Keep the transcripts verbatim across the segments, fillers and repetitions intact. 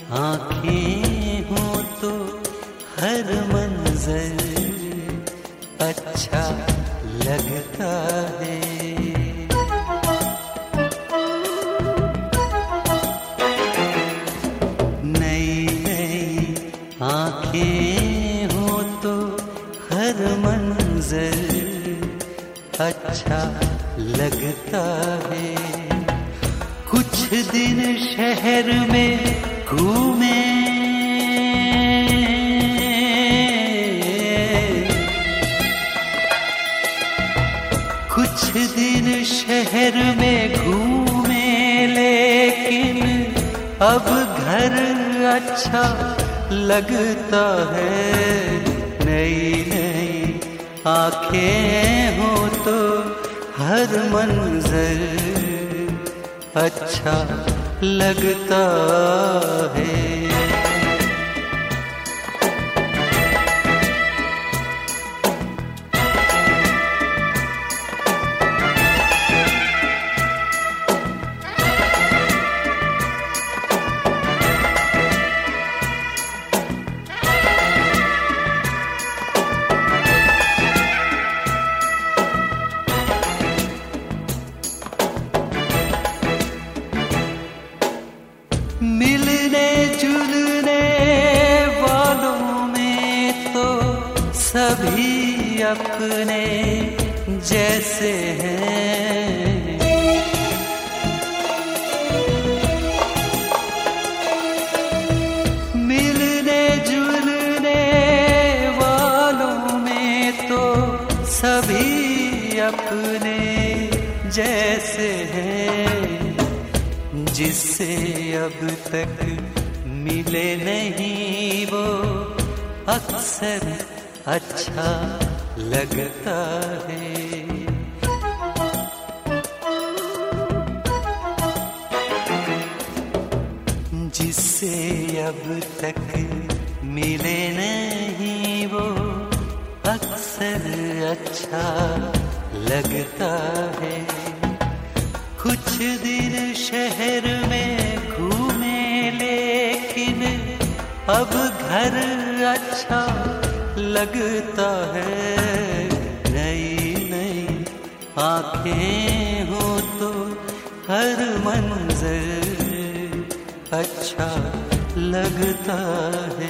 आँखें हो तो हर मंजर अच्छा लगता है। नई नई आँखें हो तो हर मंजर अच्छा लगता है। कुछ दिन शहर में घूमे, कुछ दिन शहर में घूमे, लेकिन अब घर अच्छा लगता है। नई नई आँखें हो तो हर मंजर अच्छा लगता है। मिलने जुलने वालों में तो सभी अपने जैसे हैं। मिलने जुलने वालों में तो सभी अपने जैसे हैं। जिससे अब तक मिले नहीं वो अक्सर अच्छा लगता है। जिससे अब तक मिले नहीं वो अक्सर अच्छा लगता है। कुछ दिन शहर में घूमे, लेकिन अब घर अच्छा लगता है। नई नई आँखें हो तो हर मंजर अच्छा लगता है।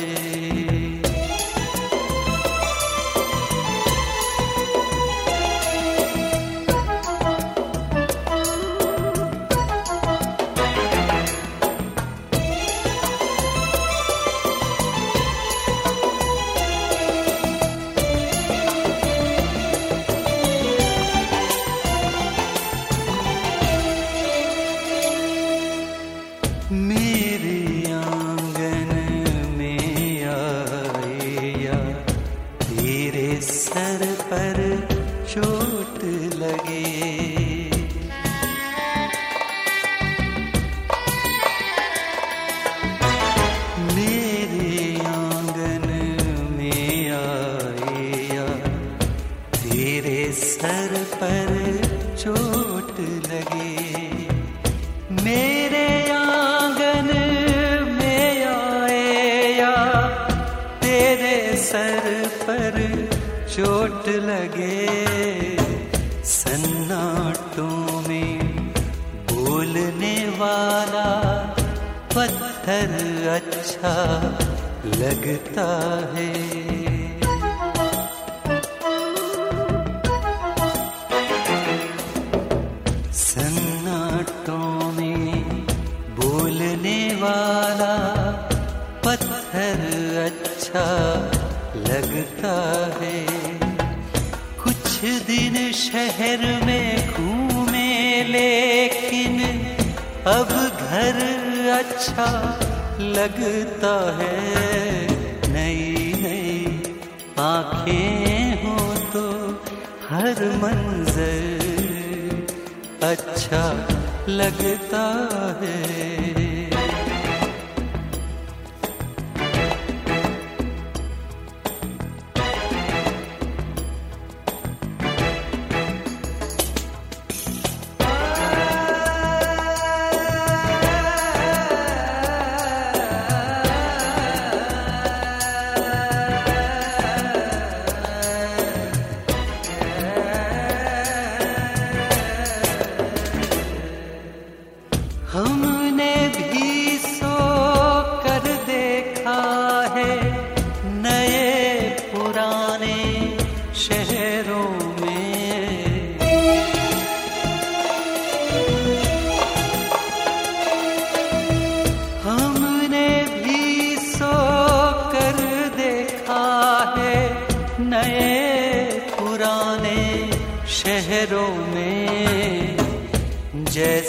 मेरे आंगन में आए या तेरे सर पर चोट लगे। मेरे आंगन में आए या तेरे सर पर चोट लगे। मेरे आंगन में आए या तेरे सर पर चोट लगे। सन्नाटों में बोलने वाला पत्थर अच्छा लगता है। सन्नाटों में बोलने वाला पत्थर अच्छा लगता है। कुछ दिन शहर में घूमे, लेकिन अब घर अच्छा लगता है। नई नई आँखें हो तो हर मंजर अच्छा लगता है।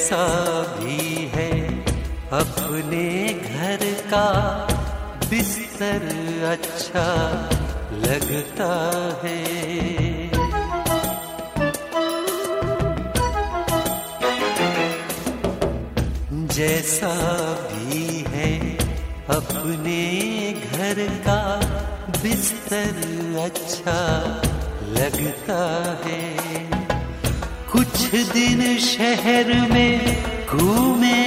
जैसा भी है अपने घर का बिस्तर अच्छा लगता है। जैसा भी है अपने घर का बिस्तर अच्छा लगता है। कुछ दिन शहर में घूमे,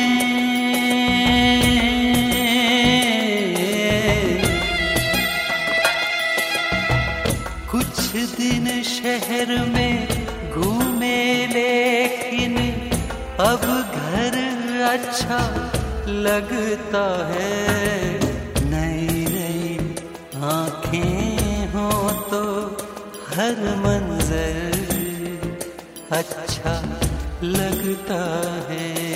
कुछ दिन शहर में घूमे, लेकिन अब घर अच्छा लगता है। नई नई आँखें हो तो हर मंजर अच्छा लगता है।